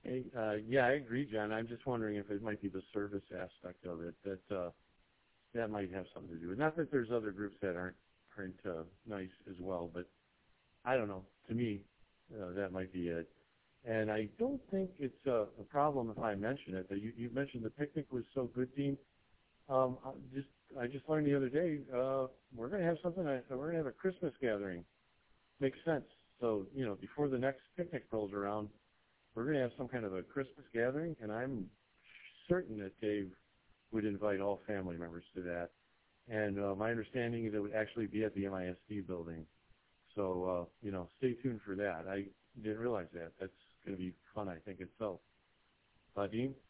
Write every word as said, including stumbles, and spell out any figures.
Hey, uh, yeah, I agree, John. I'm just wondering if it might be the service aspect of it that uh, that might have something to do with. Not that there's other groups that aren't aren't uh, nice as well, but I don't know. To me, uh, that might be it. And I don't think it's a, a problem if I mention it. That you, you mentioned the picnic was so good, Dean. Um, I just I just learned the other day uh, we're going to have something. Uh, we're going to have a Christmas gathering. Makes sense. So you know, before the next picnic rolls around, we're going to have some kind of a Christmas gathering, and I'm certain that Dave would invite all family members to that. And uh, my understanding is it would actually be at the M I S D building. So, uh, you know, stay tuned for that. I didn't realize that. That's going to be fun, I think, itself. Uh, Dean?